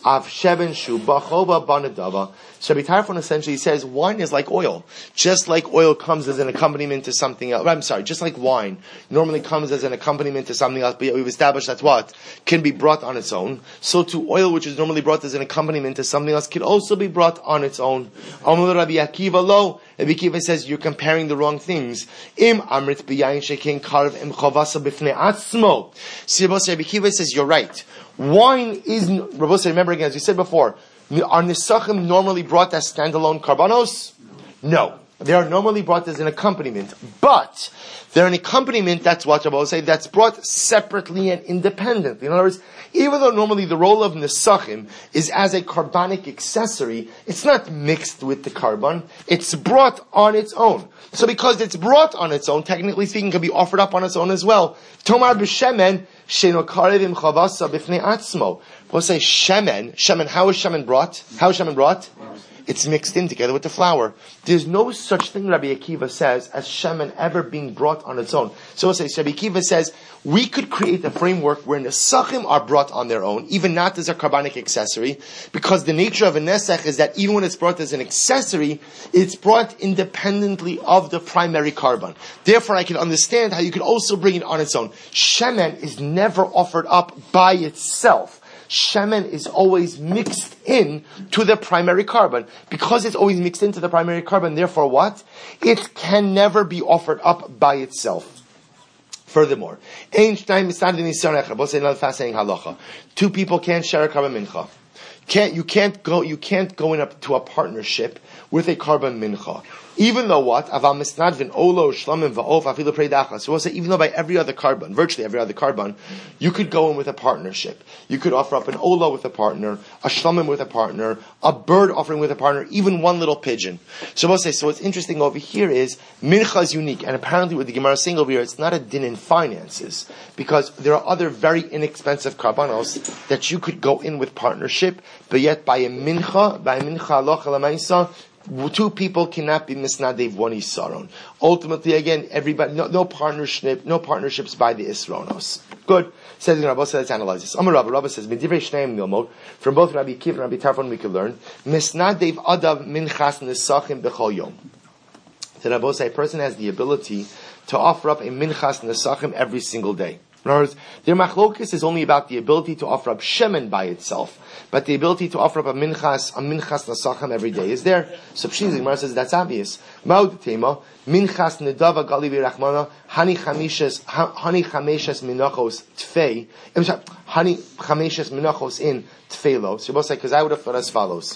Av sheben shu bachova banadava. So Rabbi Tarfon essentially says wine is like oil. Just like oil comes as an accompaniment to something else. I'm sorry, just like wine normally comes as an accompaniment to something else, but we've established that's what can be brought on its own. So too, oil, which is normally brought as an accompaniment to something else, can also be brought on its own. Amar Rabbi Akiva lo. Rabbi Akiva says you're comparing the wrong things. Im amrit b'yayin shekin karv im chavasa b'fnei atzmo. See, Rabbi Akiva says you're right. Wine is, remember again, as we said before, are nisachim normally brought as standalone karbanos? No. They are normally brought as an accompaniment. But they're an accompaniment, that's what Rabbi say, that's brought separately and independently. In other words, even though normally the role of nisachim is as a carbonic accessory, it's not mixed with the carbon, it's brought on its own. So because it's brought on its own, technically speaking, it can be offered up on its own as well. Tomar b'shemen, sheno karevim chavasa b'fnei atzmo. We'll say shemen, how is shemen brought? How is shemen brought? It's mixed in together with the flour. There's no such thing, Rabbi Akiva says, as shemen ever being brought on its own. So we'll say, Rabbi Akiva says, we could create a framework where nesachim are brought on their own, even not as a carbonic accessory, because the nature of a nesach is that even when it's brought as an accessory, it's brought independently of the primary carbon. Therefore, I can understand how you could also bring it on its own. Shemen is never offered up by itself. Shemen is always mixed in to the primary carbon. Because it's always mixed into the primary carbon, therefore what? It can never be offered up by itself. Furthermore, another fascinating halacha. Two people can't share a carbon mincha. You can't go into a partnership with a carbon mincha. Even though what? Aval misnadvin olo shlamim va'of afilu preidachas. So we'll say even though by every other carbon, virtually every other carbon, you could go in with a partnership. You could offer up an ola with a partner, a shlamim with a partner, a bird offering with a partner, even one little pigeon. So we'll say, so what's interesting over here is mincha is unique, and apparently with the Gemara saying over here, it's not a din in finances, because there are other very inexpensive karbanos that you could go in with partnership, but yet by a mincha alocha lamaisa, two people cannot be misnadev one isaron. Ultimately, again, everybody, no partnerships by the isronos. Good. Says in Rabbi, let's analyze this. Amar Rabbi says, Medivrei Shneim Nilmod, from both Rabbi Akiva and Rabbi Tarfon we could learn, misnadev adav minchas nesachim b'chol yom. The Rabbi says a person has the ability to offer up a minchas nesachim every single day. In other words, their machlokis is only about the ability to offer up shemen by itself, but the ability to offer up a minchas nasacham every day is there. So Pshin Gemara says that's obvious. Ma'od tema minchas nedava gali v'rachmana hani chameshes minachos tfei. Hani chameshes minachos in tfeilo. So you both say, because I would have thought as follows.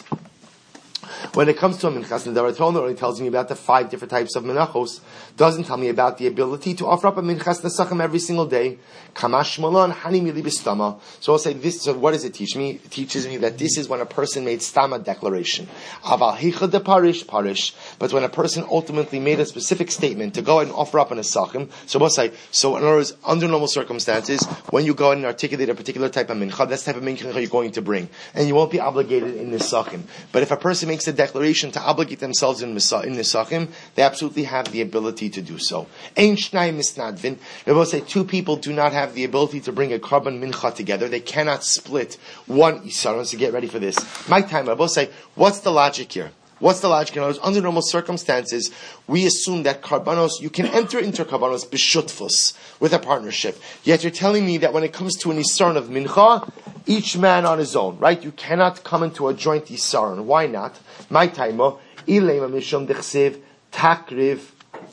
When it comes to a minchas nedava, Torah only tells me about the 5 different types of minachos. Doesn't tell me about the ability to offer up a minchas nesachim every single day. Kamash malan hani mili b'stama. So I'll say this. So what does it teach me? It teaches me that this is when a person made stama declaration. Aval hicha de parish. But when a person ultimately made a specific statement to go and offer up an nesachim. So we'll say. So in other words, under normal circumstances, when you go and articulate a particular type of mincha, that's the type of mincha you're going to bring, and you won't be obligated in nesachim. But if a person makes a declaration to obligate themselves in nesachim, they absolutely have the ability to do so. Ein shnayim misnadvin. They will say 2 people do not have the ability to bring a carbon mincha together. They cannot split one isaron. So get ready for this. My time, I will say, what's the logic here? What's the logic? Under normal circumstances, we assume that karbanos, you can enter into karbanos b'shutfus, with a partnership. Yet you're telling me that when it comes to an isaron of mincha, each man on his own, right? You cannot come into a joint isaron. Why not? My time, ilema mishum dechsev takriv.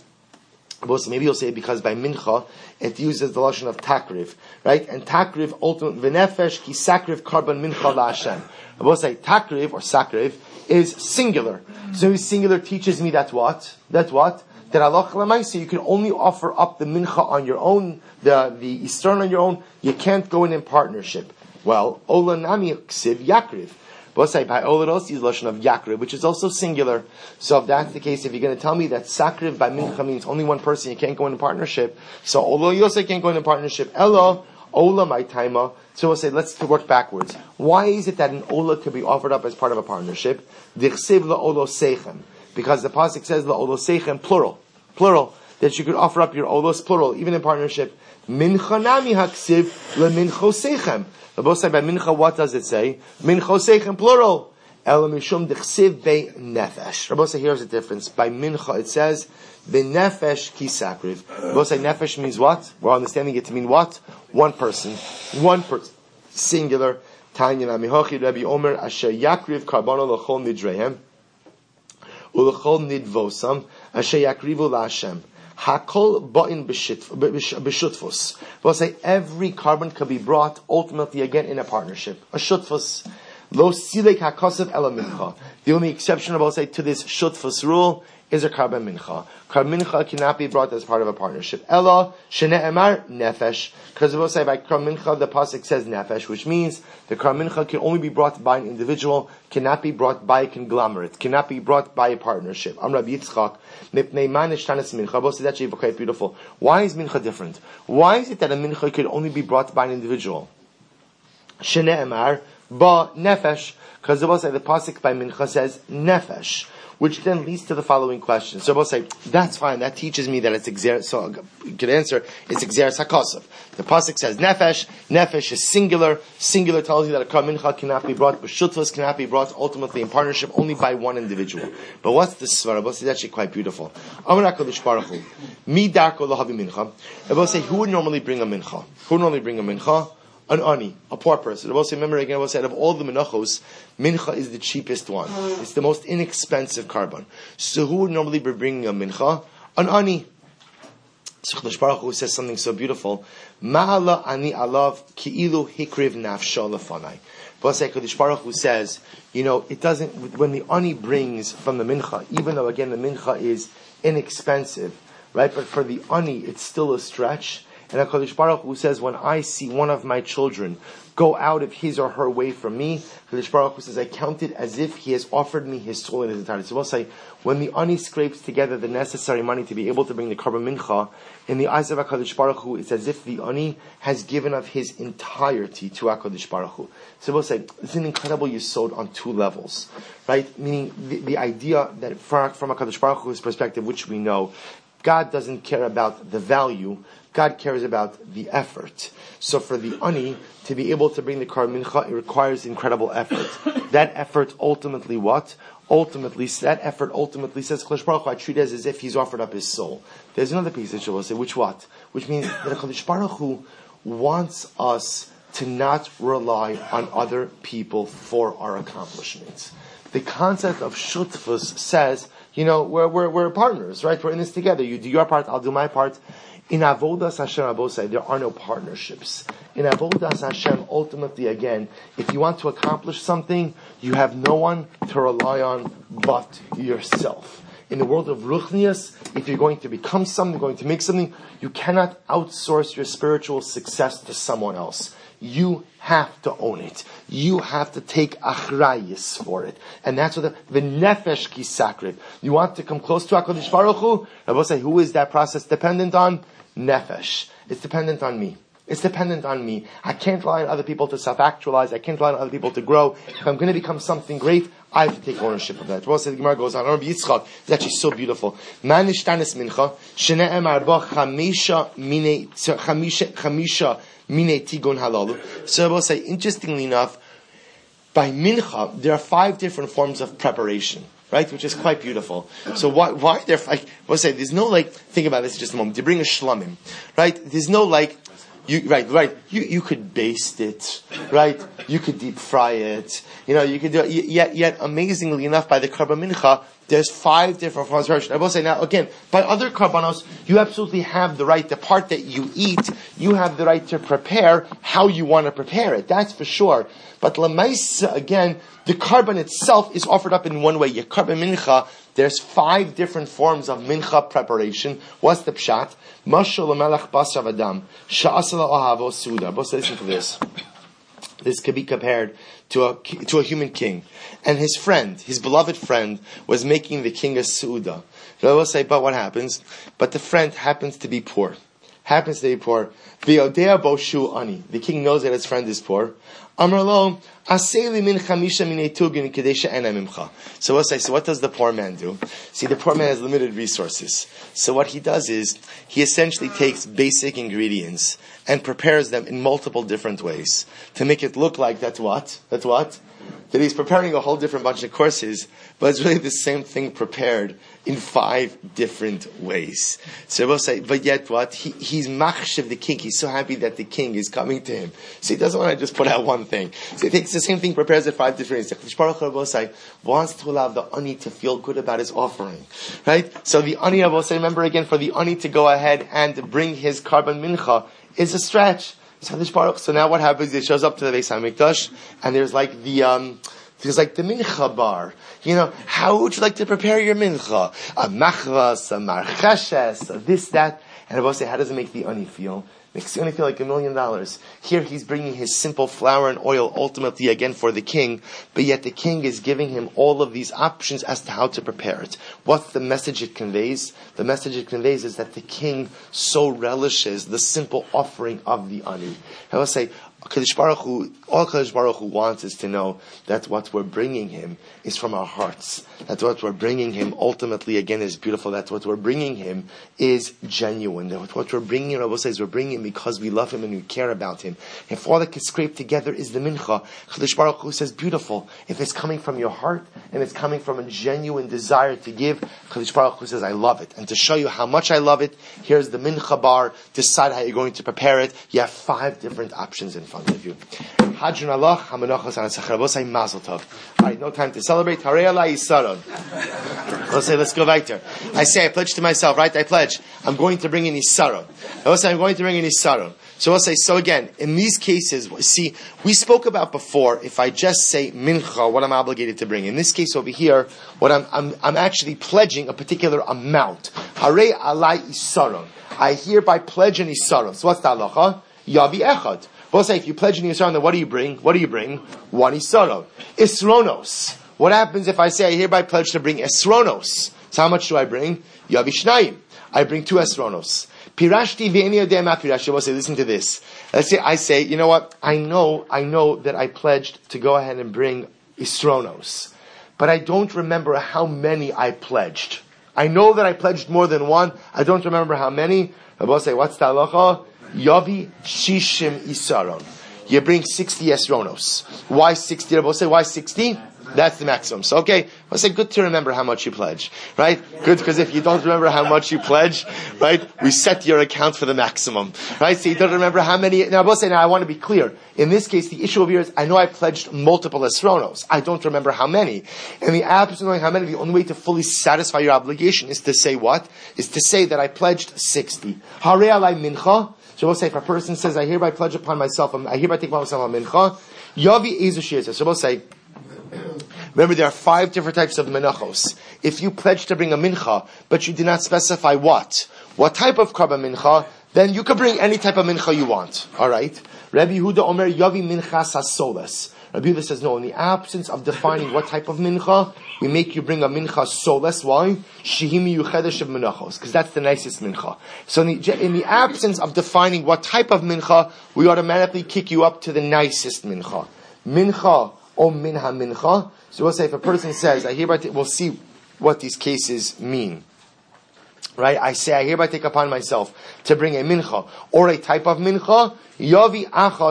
Maybe you'll say because by mincha it uses the lashon of takriv, right? And takriv ultimate v'nefesh ki sakriv karban mincha la'Hashem. I will say takriv or sakriv is singular. So singular teaches me that what? That Allah l'maisa you can only offer up the mincha on your own, the isron on your own. You can't go in partnership. Well, ola nami ksiv yakriv. But say by ola also use lashon of yakriv, which is also singular. So if that's the case, if you're going to tell me that sakriv by mincha means only one person, you can't go in partnership. So ola yosei can't go in partnership. Elo ola my taima. So we'll say, let's work backwards. Why is it that an ola could be offered up as part of a partnership? Dichsev la'olo seichem. Because the pasuk says la'olo seichem, plural. That you could offer up your olos, plural, even in partnership. Mincha nami haksiv leminchosechem. Rabbi say by mincha, what does it say? Minchosechem plural. Ela mishum dechsiv be nefesh. Rabbi say here's the difference. By mincha it says be nefesh ki sakriv. Rabbi say nefesh means what? We're understanding it to mean what? One person, singular. Tanya nami hochi Rabbi Omer asher yakriv karbono lechol nidrehem ulechol nidvosam asher yakrivu laHashem. Hakol ba'in b'shutfus. We'll say every carbon can be brought ultimately again in a partnership. A shutfus. Lo silek hakosav ela mincha. The only exception, we'll say, to this shutfus rule is a carbon mincha. Carbon mincha cannot be brought as part of a partnership. Ela shene'emar nefesh. Because we'll say by carbon mincha the pasuk says nefesh, which means the carbon mincha can only be brought by an individual, cannot be brought by a conglomerate, cannot be brought by a partnership. Am Rabbi Yitzchak. Mincha. That's actually quite beautiful. Why is mincha different? Why is it that a mincha could only be brought by an individual? Shene'emar ba nefesh. Because the pasuk by mincha says nefesh, which then leads to the following question. So we'll say, that's fine, that teaches me that it's exer, so you could answer, it's exeris hakosav. The pasuk says nefesh, nefesh is singular tells you that a kar mincha cannot be brought, but shutfas cannot be brought ultimately in partnership only by one individual. But what's the svara? We'll say, that's actually quite beautiful. Amar HaKadosh Baruch Hu, mi darko lo havi mincha. We'll say, who would normally bring a mincha? An ani, a poor person. I will say, remember again, I will say, out of all the menachos, mincha is the cheapest one. It's the most inexpensive carbon. So who would normally be bringing a mincha? An ani. So Kadosh Baruch Hu says something so beautiful. Ma'ala ani alav ki'ilu hikriv nafsho lefanai. But Kadosh Baruch Hu says, it doesn't, when the ani brings from the mincha, even though again the mincha is inexpensive, right? But for the ani, it's still a stretch. And HaKadosh Baruch Hu says, when I see one of my children go out of his or her way from me, HaKadosh Baruch Hu says, I count it as if he has offered me his soul in his entirety. So we'll say, when the ani scrapes together the necessary money to be able to bring the carbon mincha, in the eyes of HaKadosh Baruch Hu, it's as if the ani has given of his entirety to HaKadosh Baruch Hu. So we'll say, it's an incredible yesod on two levels, right? Meaning, the idea that from HaKadosh Baruch Hu's perspective, which we know, God doesn't care about the value, God cares about the effort. So for the ani to be able to bring the carbon mincha, it requires incredible effort. That effort ultimately what? That effort ultimately says, Kadosh Baruch Hu, I treat it as if he's offered up his soul. There's another piece that will say, which means that Kadosh Baruch Hu wants us to not rely on other people for our accomplishments. The concept of shutfus says, we're partners, right? We're in this together. You do your part, I'll do my part. In Avodas Hashem, Abosai, there are no partnerships. In Avodas Hashem, ultimately, again, if you want to accomplish something, you have no one to rely on but yourself. In the world of Ruchnias, if you're going to become something, going to make something, you cannot outsource your spiritual success to someone else. You have to own it. You have to take achrayis for it. And that's what the nefesh ki sakriv. You want to come close to HaKadosh Baruch Hu? Rabbi say, who is that process dependent on? Nefesh. It's dependent on me. I can't rely on other people to self-actualize. I can't rely on other people to grow. If I'm going to become something great, I have to take ownership of that. The Gemara goes on. Rabbi Yitzchak is actually so beautiful. Man ishtanis mincha, shene'emar ba chamisha mine tigun halalu. So I will say, interestingly enough, by mincha, there are 5 different forms of preparation. Right, which is quite beautiful. So why there? We'll say there's no think about this just a moment. You bring a shlamim, right? There's no You could baste it, right? You could deep fry it. You could do it. Yet amazingly enough, by the carbon mincha, there's 5 different forms of preparation. I will say now again, by other karbanos, you absolutely have the right. The part that you eat, you have the right to prepare how you want to prepare it. That's for sure. But lemaisa, again, the carbon itself is offered up in one way. Your carbon mincha, there's 5 different forms of mincha preparation. What's the pshat? Mashal l'melech basar v'adam, sha'asal ahavo suda. But listen to this. This could be compared to a human king. And his friend, his beloved friend, was making the king a su'uda. I will say, but what happens? But the friend happens to be poor. happens to be poor. V'yodea bo shu ani. The king knows that his friend is poor. Amar lo, aseli min chamisha minei tugin kadesha ena mimcha. So what does the poor man do? See, the poor man has limited resources. So what he does is, he essentially takes basic ingredients and prepares them in multiple different ways to make it look like that's what? That he's preparing a whole different bunch of courses, but it's really the same thing prepared in 5 different ways. So we'll say, but yet what? He's machshav the king. He's so happy that the king is coming to him. So he doesn't want to just put out one thing. So he takes the same thing, prepares it 5 different ways. HaKadosh Baruch Hu wants to allow the ani to feel good about his offering. Right? So the ani, I will say, remember again, for the ani to go ahead and bring his carbon mincha is a stretch. So now what happens? He shows up to the Beis Hamikdash, and there's like the mincha bar. How would you like to prepare your mincha? A machvas, a marcheshes, a this, that. And I will say, how does it make the ani feel? Makes the ani feel like $1 million. Here he's bringing his simple flour and oil ultimately again for the king, but yet the king is giving him all of these options as to how to prepare it. What's the message it conveys? The message it conveys is that the king so relishes the simple offering of the ani. I will say, all Kadosh Baruch Hu wants is to know that what we're bringing him is from our hearts. That what we're bringing him ultimately again is beautiful. That what we're bringing him is genuine. That what we're bringing him, Rabbi says, we're bringing him because we love him and we care about him. If all that can scrape together is the mincha, Kadosh Baruch Hu says, beautiful. If it's coming from your heart and it's coming from a genuine desire to give, Kadosh Baruch Hu says, I love it. And to show you how much I love it, here's the mincha bar. Decide how you're going to prepare it. You have 5 different options in front of you. Hadrun Allah, Hamanachos Anatzach. We'll say Mazel Tov. Alright, no time to celebrate. Harei Allah Yisaron. We'll say, let's go weiter. I say, I pledge to myself, right? I pledge. I'm going to bring in Yisaron. I will say, I'm going to bring in Yisaron. So we'll say, so again, in these cases, see, we spoke about before, if I just say mincha, what I'm obligated to bring. In this case over here, what I'm actually pledging a particular amount. Harei Allah Yisaron. I hereby pledge an Yisaron. So what's the halacha? Yavi echad. We'll say if you pledge an Yisrael, then what do you bring? 1 Yisrael. Isronos. What happens if I say I hereby pledge to bring Esronos? So how much do I bring? Yavi Shnayim. I bring 2 Esronos. Pirashti ve'eni yodeh ma pirashti. We'll say, listen to this. Let's say I say, you know what? I know that I pledged to go ahead and bring Isronos, but I don't remember how many I pledged. I know that I pledged more than 1. I don't remember how many. We'll say, what's the halacha? Yavi Shishim Isaron. You bring 60 Esronos. Why 60? We'll say, why 60? That's the maximum. So, okay, I'll say, good to remember how much you pledge. Right? Good, because if you don't remember how much you pledge, right, we set your account for the maximum. Right? So you don't remember how many. Now, I want to be clear. In this case, the issue over here is, I know I pledged multiple Esronos. I don't remember how many. And the absence of knowing how many, the only way to fully satisfy your obligation is to say what? Is to say that I pledged 60. Harei alai mincha. So we'll say, if a person says, I hereby pledge upon myself, I hereby take upon myself a mincha, Yavi Ezu Shir. So we'll say, remember there are 5 different types of minachos. If you pledge to bring a mincha, but you did not specify what type of karban mincha, then you can bring any type of mincha you want. Alright? Rabbi Yehuda Omer Yavi Minchas HaSoles. Rabbi Yehuda says, no, in the absence of defining what type of mincha, we make you bring a mincha soles. Why? Shehimi yuchedesh of minachos. Because that's the nicest mincha. So in the absence of defining what type of mincha, we automatically kick you up to the nicest mincha. Mincha or minha mincha. So we'll say if a person says, I hereby we'll see what these cases mean. Right? I say, I hereby take upon myself to bring a mincha or a type of mincha. Yavi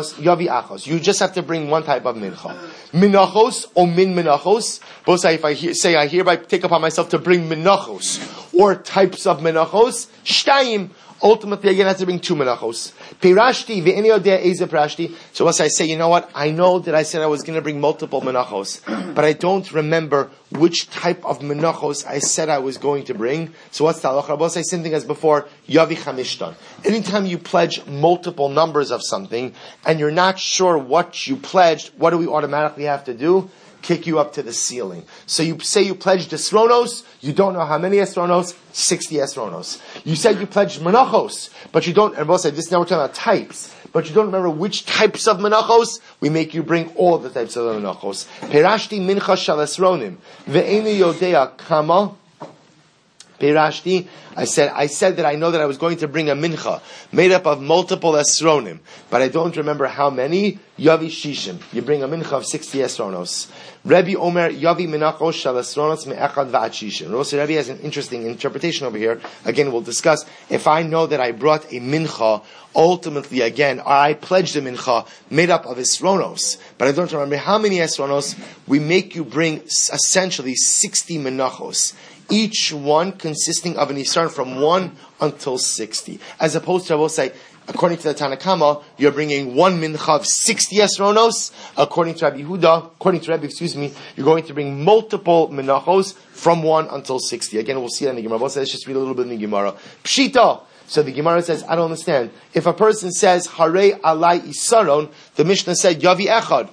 achos. You just have to bring one type of mincha. Minachos or min minachos. Both say, if I say, I hereby take upon myself to bring minachos or types of minachos. Shtayim. Ultimately, again, I have to bring 2 menachos. Pirashti ve'eni yodeh eze pirashti. So once I say, you know what? I know that I said I was going to bring multiple menachos, but I don't remember which type of menachos I said I was going to bring. So what's the halacha? Rabbi say same thing as before. Yavi chamishtan. Anytime you pledge multiple numbers of something and you're not sure what you pledged, what do we automatically have to do? Kick you up to the ceiling. So you say you pledged esronos, you don't know how many esronos, 60 esronos. You said you pledged menachos, but you don't, and we'll say this now we're talking about types, but you don't remember which types of menachos, we make you bring all the types of menachos. Perashti mincha shal esronim, ve'enu yodea kama Pirashti, I said that I know that I was going to bring a mincha made up of multiple esronim, but I don't remember how many. Yavi shishim. You bring a mincha of 60 esronos. Rebbe Omer Yavi minachos shal esronos me'echad va'at shishim. Also, Rebbe has an interesting interpretation over here. Again, we'll discuss. If I know that I brought a mincha, ultimately, again, I pledged a mincha made up of esronos, but I don't remember how many esronos. We make you bring essentially 60 menachos, each one consisting of an Yisrael from 1 until 60. As opposed to, I will say, according to the Tanakama, you're bringing one mincha of 60 esronos. According to Rebbe, you're going to bring multiple menachos from 1 until 60. Again, we'll see that in the Gemara. Let's just read a little bit in the Gemara. Pshita. So the Gemara says, I don't understand. If a person says, Harei alai isaron, the Mishnah said, Yavi echad.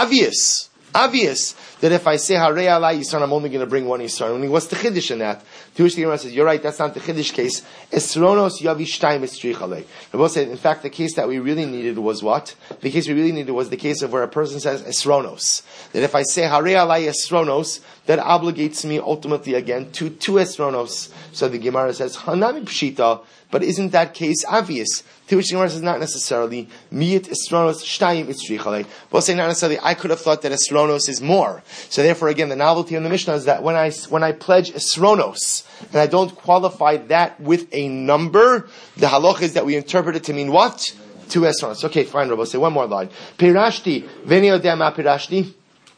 Obvious that if I say Harei alai Yisrael, I'm only going to bring one Yisrael. I mean, what's the chiddush in that? To which the Gemara says, you're right, that's not the chiddush case. Esronos yavi shtayim estrichalei. Rabbi said, in fact, the case that we really needed was what? The case we really needed was the case of where a person says Esronos. That if I say Harei alai Esronos, that obligates me ultimately again to 2 Esronos. So the Gemara says, Hanami pshita, but isn't that case obvious? To which the Gemara says, not necessarily. Miyit esronos shtayim itzrichalei. We'll say not necessarily. I could have thought that esronos is more. So therefore, again, the novelty in the Mishnah is that when I pledge esronos and I don't qualify that with a number, the halach is that we interpret it to mean what? 2 esronos. Okay, fine, Rabbi. Say one more line. Pirashti v'ni yodeh ma pirashti.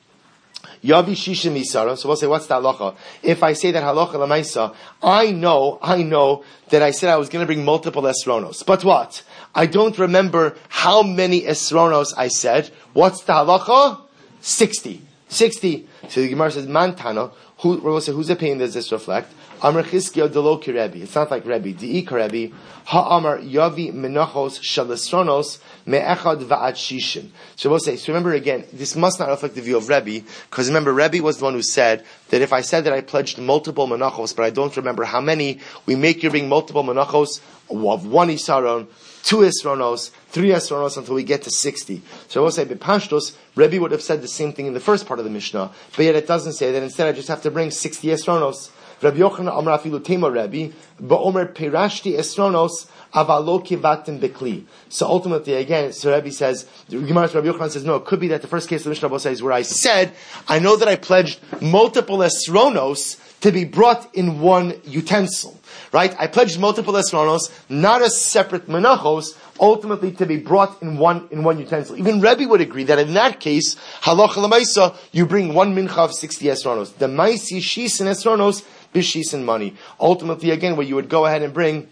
Yavi shishim isara. So we'll say, what's the halacha? If I say that halacha lamaisa, I know that I said I was going to bring multiple esronos. But what? I don't remember how many esronos I said. What's the halacha? 60. So the Gemara says, Mantana. Whose opinion does this reflect? Amar Chizkiyahu delo ki Rebbe. It's not like Rebbe. Di'i ka Rebbe. Ha'amar yavi menachos shel esronos me'echad va'at shishin. So we'll say, so remember again, this must not reflect the view of Rebbe, because remember, Rebbe was the one who said that if I said that I pledged multiple menachos, but I don't remember how many, we make you bring multiple menachos of 1 isaron, 2 esronos, 3 esronos until we get to 60. So I will say, B'pashtos, Rebbe would have said the same thing in the first part of the Mishnah, but yet it doesn't say that. Instead I just have to bring 60 esronos. Rabbi Yochanan Amar afilu tema Rebbe, ba'omer pirashti esronos avalo kivatim bekli. So ultimately, again, so Rebbe says, Rabbi Yochanan says, no, it could be that the first case of the Mishnah says where I said, I know that I pledged multiple esronos to be brought in one utensil. Right? I pledged multiple esronos, not as separate menachos, ultimately to be brought in one utensil. Even Rebbe would agree that in that case, halacha l'maisa, you bring one mincha of 60 esronos. The maisi shis and esronos, bishis and money. Ultimately, again, where you would go ahead and bring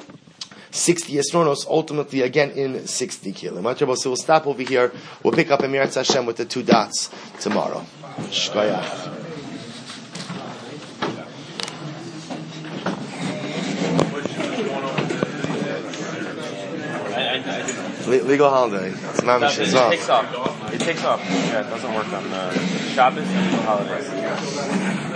60 esronos, ultimately again in 60 kilim. So we'll stop over here. We'll pick up Emirat Hashem with the 2 dots tomorrow. Shkoyach. Legal holiday. It's not It takes off. Yeah, it doesn't work on Shabbos and holidays.